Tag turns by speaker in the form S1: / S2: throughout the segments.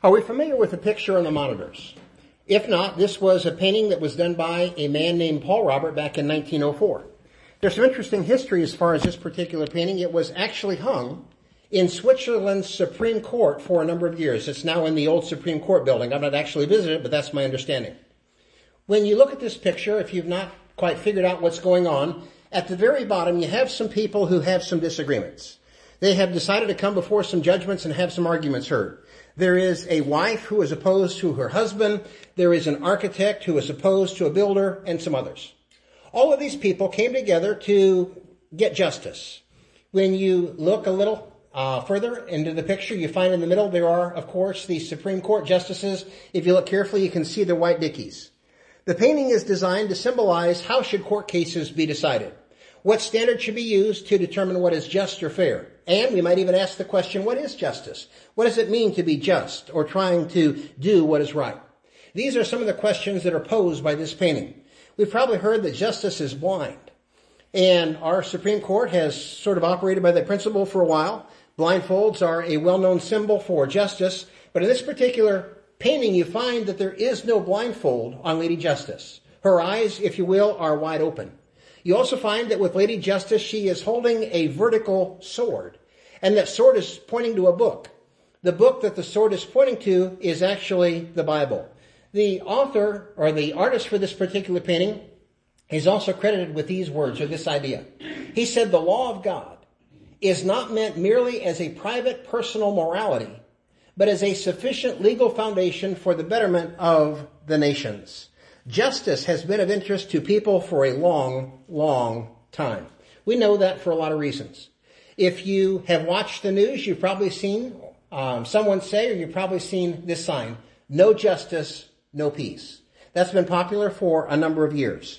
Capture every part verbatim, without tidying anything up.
S1: Are we familiar with the picture on the monitors? If not, this was a painting that was done by a man named Paul Robert back in nineteen oh four. There's some interesting history as far as this particular painting. It was actually hung in Switzerland's Supreme Court for a number of years. It's now in the old Supreme Court building. I've not actually visited it, but that's my understanding. When you look at this picture, if you've not quite figured out what's going on, at the very bottom you have some people who have some disagreements. They have decided to come before some judgments and have some arguments heard. There is a wife who is opposed to her husband. There is an architect who is opposed to a builder, and some others. All of these people came together to get justice. When you look a little uh, further into the picture, you find in the middle there are, of course, the Supreme Court justices. If you look carefully, you can see their white dickies. The painting is designed to symbolize how should court cases be decided. What standard should be used to determine what is just or fair? And we might even ask the question, what is justice? What does it mean to be just or trying to do what is right? These are some of the questions that are posed by this painting. We've probably heard that justice is blind. And our Supreme Court has sort of operated by that principle for a while. Blindfolds are a well-known symbol for justice. But in this particular painting, you find that there is no blindfold on Lady Justice. Her eyes, if you will, are wide open. You also find that with Lady Justice, she is holding a vertical sword. And that sword is pointing to a book. The book that the sword is pointing to is actually the Bible. The author, or the artist for this particular painting, is also credited with these words, or this idea. He said, the law of God is not meant merely as a private personal morality, but as a sufficient legal foundation for the betterment of the nations. Justice has been of interest to people for a long, long time. We know that for a lot of reasons. If you have watched the news, you've probably seen um, someone say, or you've probably seen this sign, no justice, no peace. That's been popular for a number of years.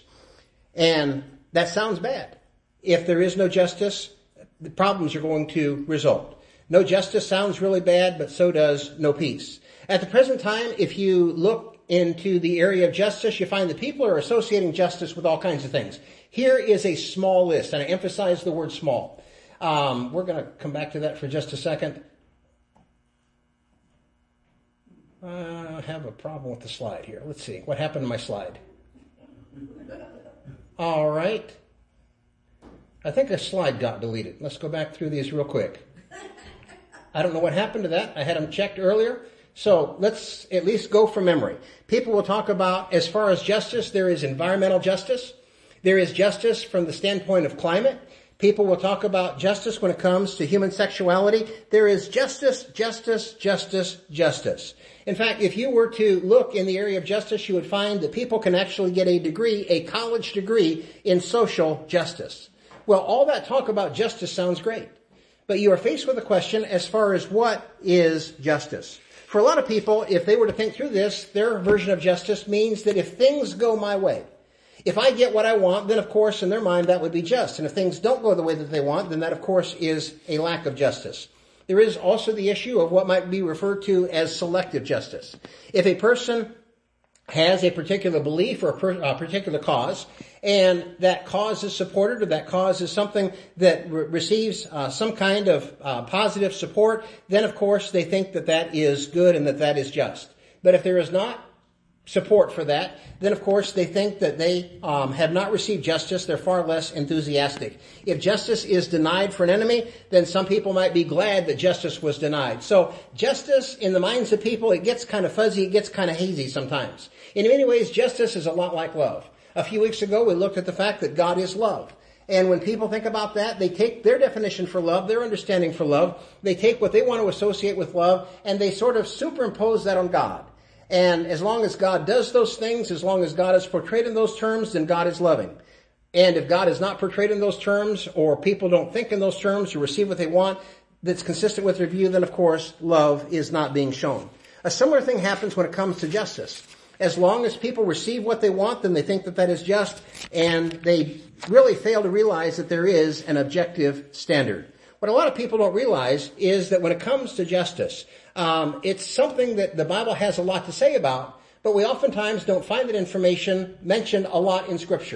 S1: And that sounds bad. If there is no justice, the problems are going to result. No justice sounds really bad, but so does no peace. At the present time, if you look into the area of justice, you find that people are associating justice with all kinds of things. Here is a small list, and I emphasize the word small. Um, we're going to come back to that for just a second. I have a problem with the slide here. Let's see. What happened to my slide? All right. I think a slide got deleted. Let's go back through these real quick. I don't know what happened to that. I had them checked earlier. So let's at least go from memory. People will talk about, as far as justice, there is environmental justice. There is justice from the standpoint of climate. People will talk about justice when it comes to human sexuality. There is justice, justice, justice, justice. In fact, if you were to look in the area of justice, you would find that people can actually get a degree, a college degree in social justice. Well, all that talk about justice sounds great. But you are faced with a question as far as what is justice. For a lot of people, if they were to think through this, their version of justice means that if things go my way, if I get what I want, then of course in their mind that would be just. And if things don't go the way that they want, then that of course is a lack of justice. There is also the issue of what might be referred to as selective justice. If a person has a particular belief or a, per, a particular cause, and that cause is supported, or that cause is something that re- receives uh, some kind of uh, positive support, then of course they think that that is good and that that is just. But if there is not support for that, then of course they think that they um, have not received justice. They're far less enthusiastic. If justice is denied for an enemy, then some people might be glad that justice was denied. So justice in the minds of people, it gets kind of fuzzy, it gets kind of hazy sometimes. In many ways, justice is a lot like love. A few weeks ago, we looked at the fact that God is love. And when people think about that, they take their definition for love, their understanding for love, they take what they want to associate with love, and they sort of superimpose that on God. And as long as God does those things, as long as God is portrayed in those terms, then God is loving. And if God is not portrayed in those terms, or people don't think in those terms or receive what they want that's consistent with their view, then of course love is not being shown. A similar thing happens when it comes to justice. As long as people receive what they want, then they think that that is just, and they really fail to realize that there is an objective standard. What a lot of people don't realize is that when it comes to justice, um, it's something that the Bible has a lot to say about, but we oftentimes don't find that information mentioned a lot in Scripture.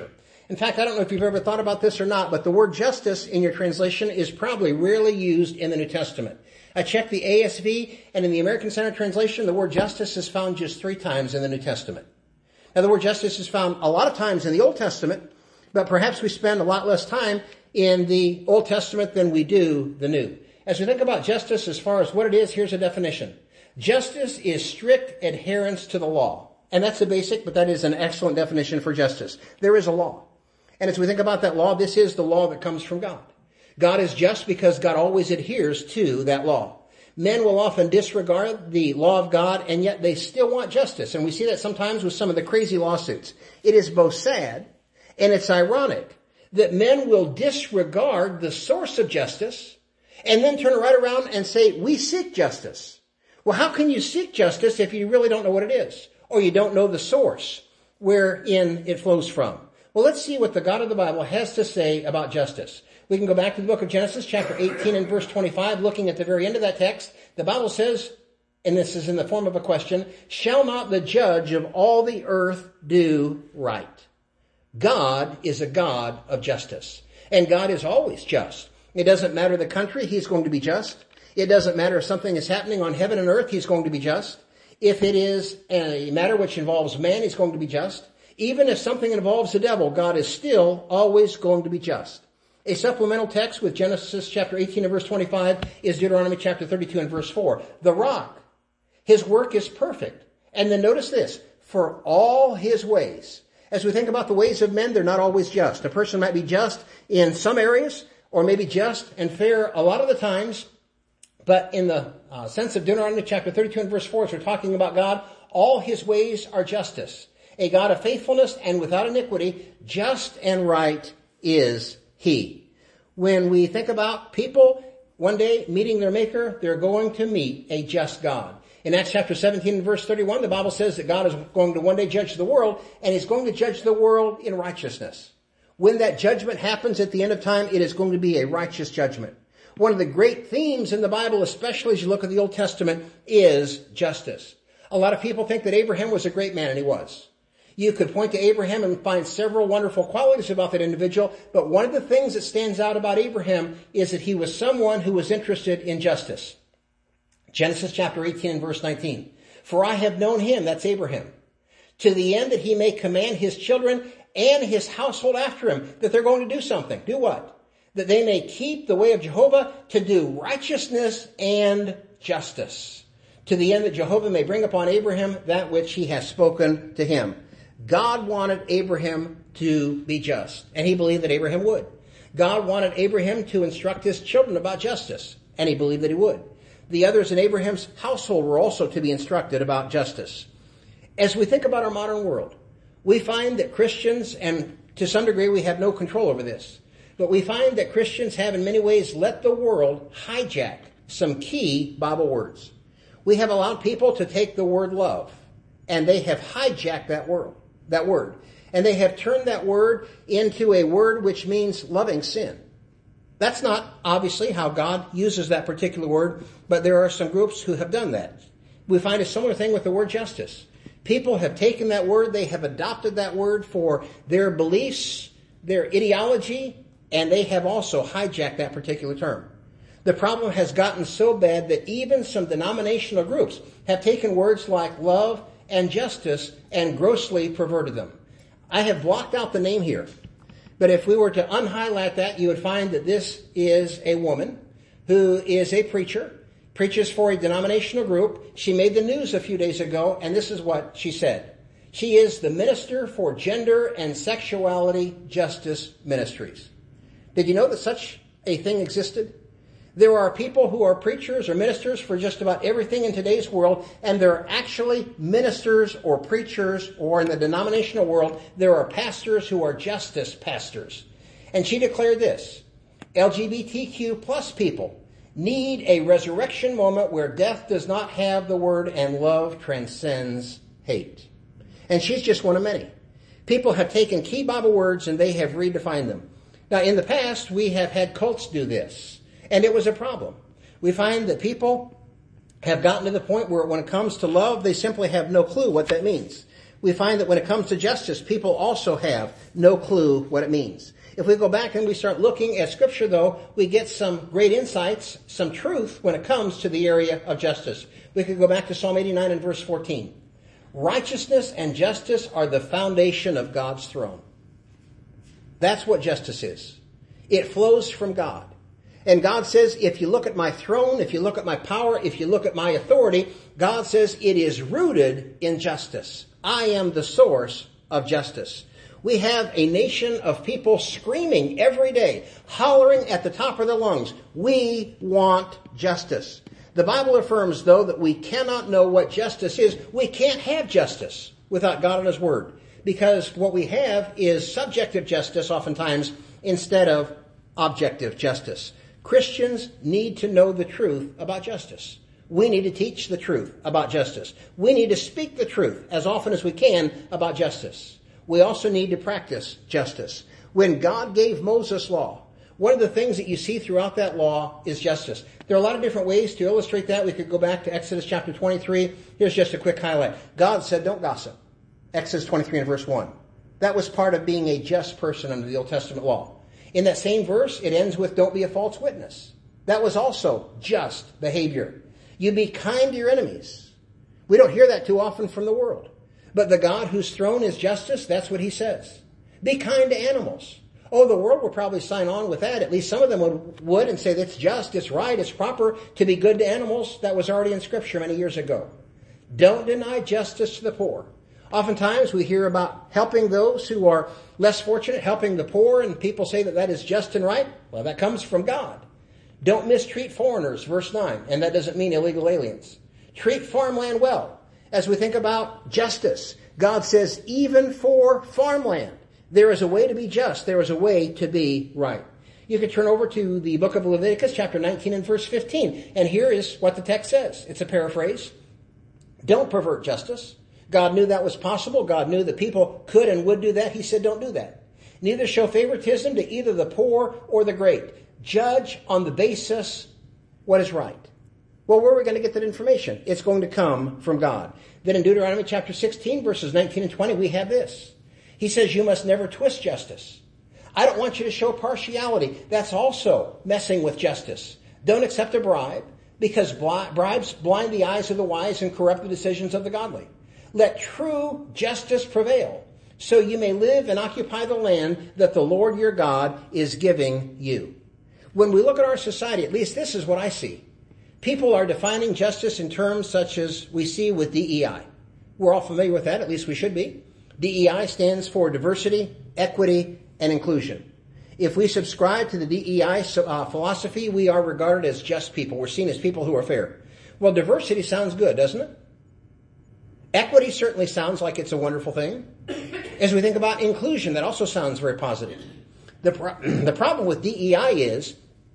S1: In fact, I don't know if you've ever thought about this or not, but the word justice in your translation is probably rarely used in the New Testament. I checked the A S V, and in the American Standard Translation, the word justice is found just three times in the New Testament. Now, the word justice is found a lot of times in the Old Testament, but perhaps we spend a lot less time in the Old Testament than we do the New. As we think about justice as far as what it is, here's a definition. Justice is strict adherence to the law. And that's the basic, but that is an excellent definition for justice. There is a law. And as we think about that law, this is the law that comes from God. God is just because God always adheres to that law. Men will often disregard the law of God, and yet they still want justice. And we see that sometimes with some of the crazy lawsuits. It is both sad and it's ironic that men will disregard the source of justice and then turn right around and say, we seek justice. Well, how can you seek justice if you really don't know what it is? Or you don't know the source wherein it flows from? Well, let's see what the God of the Bible has to say about justice. We can go back to the book of Genesis, chapter eighteen and verse twenty-five. Looking at the very end of that text, the Bible says, and this is in the form of a question, shall not the judge of all the earth do right? God is a God of justice, and God is always just. It doesn't matter the country, he's going to be just. It doesn't matter if something is happening on heaven and earth, he's going to be just. If it is a matter which involves man, he's going to be just. Even if something involves the devil, God is still always going to be just. A supplemental text with Genesis chapter eighteen and verse twenty-five is Deuteronomy chapter thirty-two and verse four. The rock, his work is perfect. And then notice this, for all his ways. As we think about the ways of men, they're not always just. A person might be just in some areas, or maybe just and fair a lot of the times. But in the uh, sense of Deuteronomy chapter thirty-two and verse four, as we're talking about God, all his ways are justice. A God of faithfulness and without iniquity, just and right is he. When we think about people one day meeting their Maker, they're going to meet a just God. In Acts chapter seventeen and verse thirty-one, the Bible says that God is going to one day judge the world, and he's going to judge the world in righteousness. When that judgment happens at the end of time, it is going to be a righteous judgment. One of the great themes in the Bible, especially as you look at the Old Testament, is justice. A lot of people think that Abraham was a great man, and he was. You could point to Abraham and find several wonderful qualities about that individual, but one of the things that stands out about Abraham is that he was someone who was interested in justice. Genesis chapter eighteen and verse nineteen. For I have known him, that's Abraham, to the end that he may command his children and his household after him, that they're going to do something. Do what? That they may keep the way of Jehovah to do righteousness and justice, to the end that Jehovah may bring upon Abraham that which he has spoken to him. God wanted Abraham to be just, and he believed that Abraham would. God wanted Abraham to instruct his children about justice, and he believed that he would. The others in Abraham's household were also to be instructed about justice. As we think about our modern world, we find that Christians, and to some degree we have no control over this, but we find that Christians have in many ways let the world hijack some key Bible words. We have allowed people to take the word love, and they have hijacked that word, that word. And they have turned that word into a word which means loving sin. That's not obviously how God uses that particular word, but there are some groups who have done that. We find a similar thing with the word justice. People have taken that word, they have adopted that word for their beliefs, their ideology, and they have also hijacked that particular term. The problem has gotten so bad that even some denominational groups have taken words like love and justice and grossly perverted them. I have blocked out the name here, but if we were to unhighlight that, you would find that this is a woman who is a preacher, preaches for a denominational group. She made the news a few days ago, and this is what she said. She is the Minister for Gender and Sexuality Justice Ministries. Did you know that such a thing existed? There are people who are preachers or ministers for just about everything in today's world, and there are actually ministers or preachers, or in the denominational world, there are pastors who are justice pastors. And she declared this: L G B T Q plus people need a resurrection moment where death does not have the word and love transcends hate. And she's just one of many. People have taken key Bible words and they have redefined them. Now, in the past, we have had cults do this, and it was a problem. We find that people have gotten to the point where when it comes to love, they simply have no clue what that means. we find that when it comes to justice, people also have no clue what it means. If we go back and we start looking at Scripture, though, we get some great insights, some truth when it comes to the area of justice. We could go back to Psalm eighty-nine and verse fourteen. Righteousness and justice are the foundation of God's throne. That's what justice is. It flows from God. And God says, if you look at my throne, if you look at my power, if you look at my authority, God says it is rooted in justice. I am the source of justice. We have a nation of people screaming every day, hollering at the top of their lungs, we want justice. The Bible affirms, though, that we cannot know what justice is. We can't have justice without God and His Word, because what we have is subjective justice oftentimes instead of objective justice. Christians need to know the truth about justice. We need to teach the truth about justice. We need to speak the truth as often as we can about justice. We also need to practice justice. When God gave Moses law, one of the things that you see throughout that law is justice. There are a lot of different ways to illustrate that. We could go back to Exodus chapter twenty-three. Here's just a quick highlight. God said, don't gossip. Exodus twenty-three and verse one. That was part of being a just person under the Old Testament law. In that same verse, it ends with, don't be a false witness. That was also just behavior. You be kind to your enemies. We don't hear that too often from the world. But the God whose throne is justice, that's what He says. Be kind to animals. Oh, the world will probably sign on with that. At least some of them would, would and say that's just, it's right, it's proper to be good to animals. That was already in Scripture many years ago. Don't deny justice to the poor. Oftentimes we hear about helping those who are less fortunate, helping the poor, and people say that that is just and right. Well, that comes from God. Don't mistreat foreigners, verse nine, and that doesn't mean illegal aliens. Treat farmland well. As we think about justice, God says even for farmland, there is a way to be just. There is a way to be right. You can turn over to the book of Leviticus, chapter nineteen and verse fifteen, and here is what the text says. It's a paraphrase. Don't pervert justice. God knew that was possible. God knew that people could and would do that. He said, don't do that. Neither show favoritism to either the poor or the great. Judge on the basis what is right. Well, where are we going to get that information? It's going to come from God. Then in Deuteronomy chapter sixteen, verses nineteen and twenty, we have this. He says, you must never twist justice. I don't want you to show partiality. That's also messing with justice. Don't accept a bribe, because bribes blind the eyes of the wise and corrupt the decisions of the godly. Let true justice prevail, so you may live and occupy the land that the Lord your God is giving you. When we look at our society, at least this is what I see. People are defining justice in terms such as we see with D E I. We're all familiar with that, at least we should be. D E I stands for diversity, equity, and inclusion. If we subscribe to the D E I uh, philosophy, we are regarded as just people. We're seen as people who are fair. Well, diversity sounds good, doesn't it? Equity certainly sounds like it's a wonderful thing. As we think about inclusion, that also sounds very positive. The, pro- the problem with D E I is,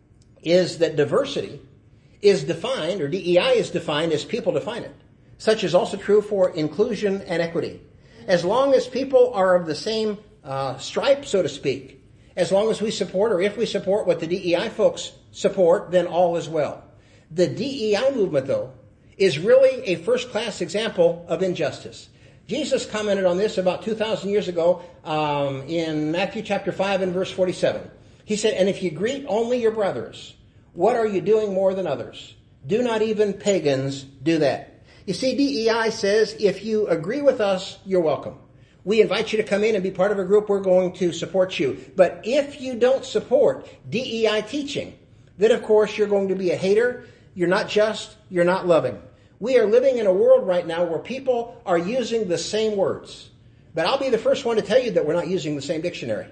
S1: is that diversity is defined, or D E I is defined as people define it. Such is also true for inclusion and equity. As long as people are of the same uh, stripe, so to speak, as long as we support, or if we support what the D E I folks support, then all is well. The D E I movement, though, is really a first-class example of injustice. Jesus commented on this about two thousand years ago um, in Matthew chapter five and verse forty-seven. He said, and if you greet only your brothers, what are you doing more than others? Do not even pagans do that. You see, D E I says, if you agree with us, you're welcome. We invite you to come in and be part of a group. We're going to support you. But if you don't support D E I teaching, then of course you're going to be a hater. You're not just, you're not loving. We are living in a world right now where people are using the same words. But I'll be the first one to tell you that we're not using the same dictionary.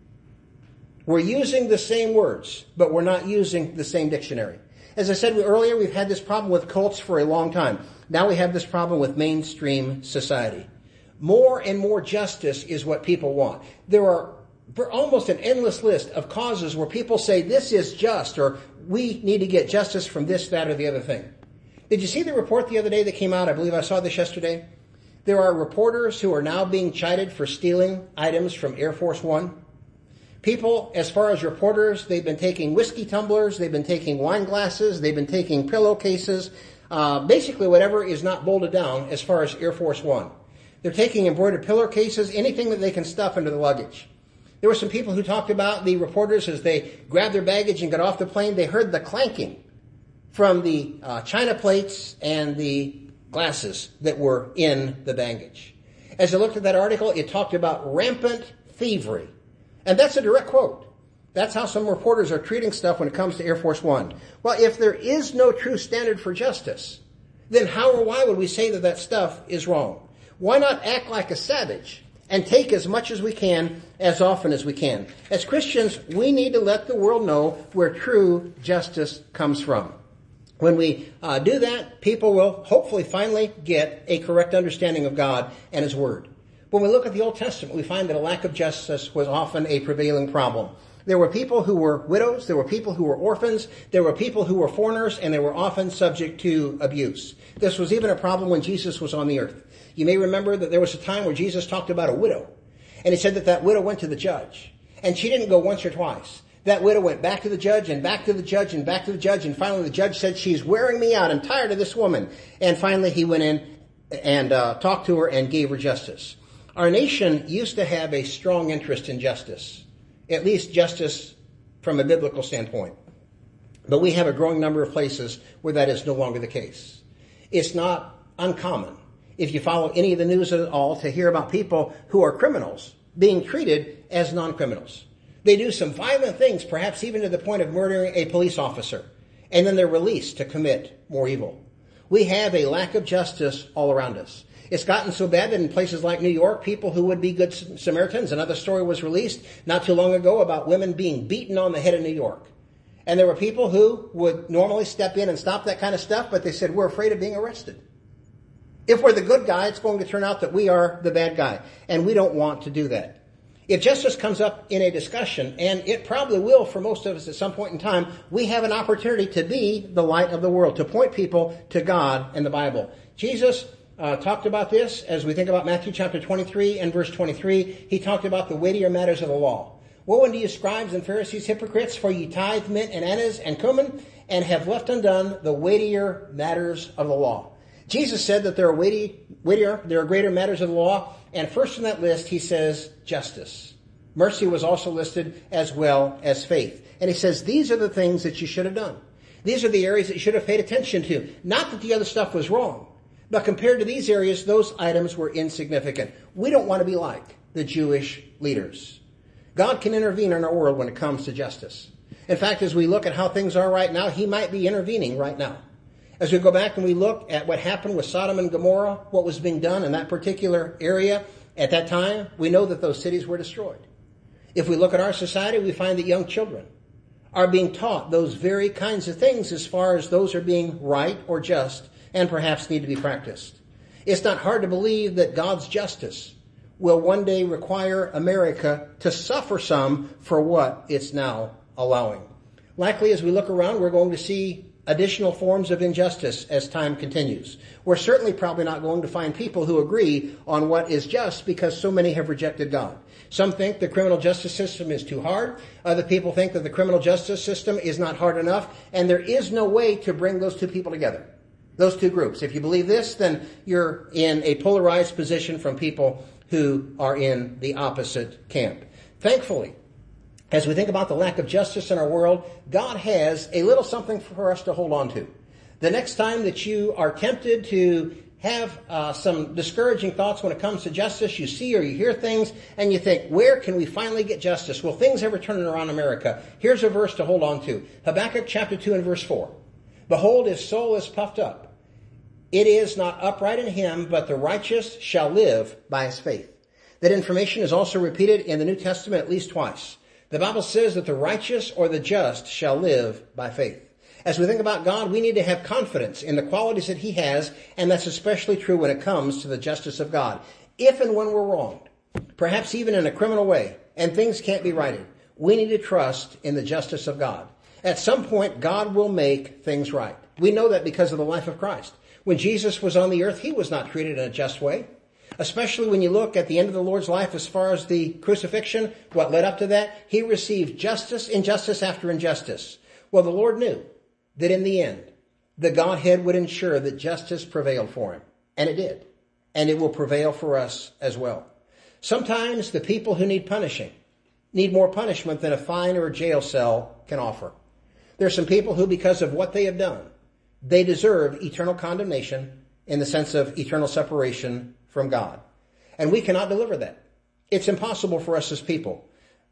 S1: We're using the same words, but we're not using the same dictionary. As I said earlier, we've had this problem with cults for a long time. Now we have this problem with mainstream society. More and more justice is what people want. There are almost an endless list of causes where people say this is just, or we need to get justice from this, that, or the other thing. Did you see the report the other day that came out? I believe I saw this yesterday. There are reporters who are now being chided for stealing items from Air Force One. People, as far as reporters, they've been taking whiskey tumblers, they've been taking wine glasses, they've been taking pillowcases, uh, basically whatever is not bolted down as far as Air Force One. They're taking embroidered pillowcases, anything that they can stuff into the luggage. There were some people who talked about the reporters as they grabbed their baggage and got off the plane. They heard the clanking from the uh, china plates and the glasses that were in the baggage. As I looked at that article, it talked about rampant thievery. And that's a direct quote. That's how some reporters are treating stuff when it comes to Air Force One. Well, if there is no true standard for justice, then how or why would we say that that stuff is wrong? Why not act like a savage and take as much as we can, as often as we can? As Christians, we need to let the world know where true justice comes from. When we uh, do that, people will hopefully finally get a correct understanding of God and His Word. When we look at the Old Testament, we find that a lack of justice was often a prevailing problem. There were people who were widows, there were people who were orphans, there were people who were foreigners, and they were often subject to abuse. This was even a problem when Jesus was on the earth. You may remember that there was a time where Jesus talked about a widow, and He said that that widow went to the judge, and she didn't go once or twice. That widow went back to the judge and back to the judge and back to the judge, and finally the judge said, "She's wearing me out. I'm tired of this woman." And finally he went in and uh, talked to her and gave her justice. Our nation used to have a strong interest in justice, at least justice from a biblical standpoint. But we have a growing number of places where that is no longer the case. It's not uncommon, if you follow any of the news at all, to hear about people who are criminals being treated as non-criminals. They do some violent things, perhaps even to the point of murdering a police officer, and then they're released to commit more evil. We have a lack of justice all around us. It's gotten so bad that in places like New York, people who would be good Samaritans, another story was released not too long ago about women being beaten on the head in New York. And there were people who would normally step in and stop that kind of stuff, but they said, "We're afraid of being arrested. If we're the good guy, it's going to turn out that we are the bad guy." And we don't want to do that. If justice comes up in a discussion, and it probably will for most of us at some point in time, we have an opportunity to be the light of the world, to point people to God and the Bible. Jesus uh, talked about this as we think about Matthew chapter twenty-three and verse twenty-three. He talked about the weightier matters of the law. "Woe unto you, scribes and Pharisees, hypocrites, for ye tithe mint and anise and cumin, and have left undone the weightier matters of the law." Jesus said that there are weighty, weightier, there are greater matters of the law. And first on that list, he says justice. Mercy was also listed as well as faith. And he says these are the things that you should have done. These are the areas that you should have paid attention to. Not that the other stuff was wrong, but compared to these areas, those items were insignificant. We don't want to be like the Jewish leaders. God can intervene in our world when it comes to justice. In fact, as we look at how things are right now, He might be intervening right now. As we go back and we look at what happened with Sodom and Gomorrah, what was being done in that particular area at that time, we know that those cities were destroyed. If we look at our society, we find that young children are being taught those very kinds of things as far as those are being right or just and perhaps need to be practiced. It's not hard to believe that God's justice will one day require America to suffer some for what it's now allowing. Likely, as we look around, we're going to see additional forms of injustice as time continues. We're certainly probably not going to find people who agree on what is just because so many have rejected God. Some think the criminal justice system is too hard. Other people think that the criminal justice system is not hard enough. And there is no way to bring those two people together, those two groups. If you believe this, then you're in a polarized position from people who are in the opposite camp. Thankfully, as we think about the lack of justice in our world, God has a little something for us to hold on to. The next time that you are tempted to have uh, some discouraging thoughts when it comes to justice, you see or you hear things and you think, where can we finally get justice? Will things ever turn around America? Here's a verse to hold on to. Habakkuk chapter two and verse four. "Behold, his soul is puffed up. It is not upright in him, but the righteous shall live by his faith." That information is also repeated in the New Testament at least twice. The Bible says that the righteous or the just shall live by faith. As we think about God, we need to have confidence in the qualities that He has, and that's especially true when it comes to the justice of God. If and when we're wronged, perhaps even in a criminal way, and things can't be righted, we need to trust in the justice of God. At some point, God will make things right. We know that because of the life of Christ. When Jesus was on the earth, He was not treated in a just way. Especially when you look at the end of the Lord's life as far as the crucifixion, what led up to that, He received justice, injustice after injustice. Well, the Lord knew that in the end, the Godhead would ensure that justice prevailed for Him. And it did. and it will prevail for us as well. Sometimes the people who need punishing need more punishment than a fine or a jail cell can offer. There are some people who, because of what they have done, they deserve eternal condemnation in the sense of eternal separation from God. And we cannot deliver that. It's impossible for us as people.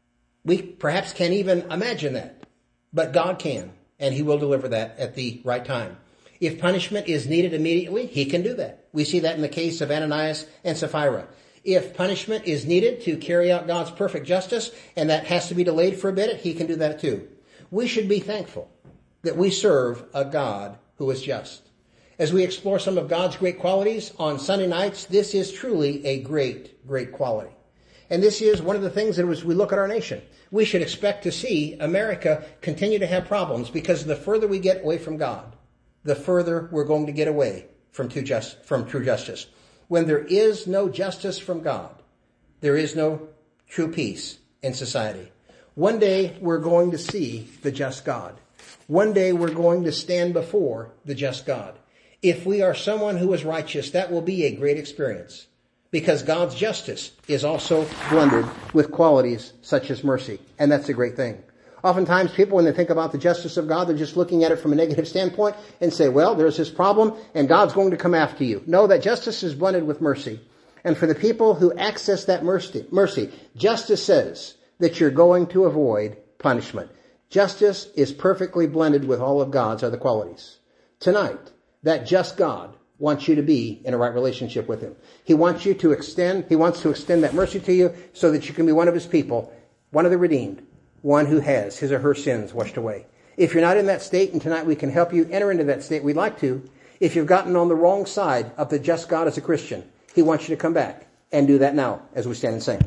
S1: We perhaps can't even imagine that, but God can, and he will deliver that at the right time. If punishment is needed immediately, he can do that. We see that in the case of Ananias and Sapphira. If punishment is needed to carry out God's perfect justice, and that has to be delayed for a bit, he can do that too. We should be thankful that we serve a God who is just. As we explore some of God's great qualities on Sunday nights, this is truly a great, great quality. And this is one of the things that as we look at our nation, we should expect to see America continue to have problems, because the further we get away from God, the further we're going to get away from true, just, from true justice. When there is no justice from God, there is no true peace in society. One day we're going to see the just God. One day we're going to stand before the just God. If we are someone who is righteous, that will be a great experience, because God's justice is also blended with qualities such as mercy. And that's a great thing. Oftentimes people, when they think about the justice of God, they're just looking at it from a negative standpoint and say, well, there's this problem and God's going to come after you. No, that justice is blended with mercy. And for the people who access that mercy, mercy, justice says that you're going to avoid punishment. Justice is perfectly blended with all of God's other qualities. Tonight, that just God wants you to be in a right relationship with him. He wants you to extend, he wants to extend that mercy to you so that you can be one of his people, one of the redeemed, one who has his or her sins washed away. If you're not in that state, and tonight we can help you enter into that state, we'd like to. If you've gotten on the wrong side of the just God as a Christian, he wants you to come back and do that now as we stand and sing.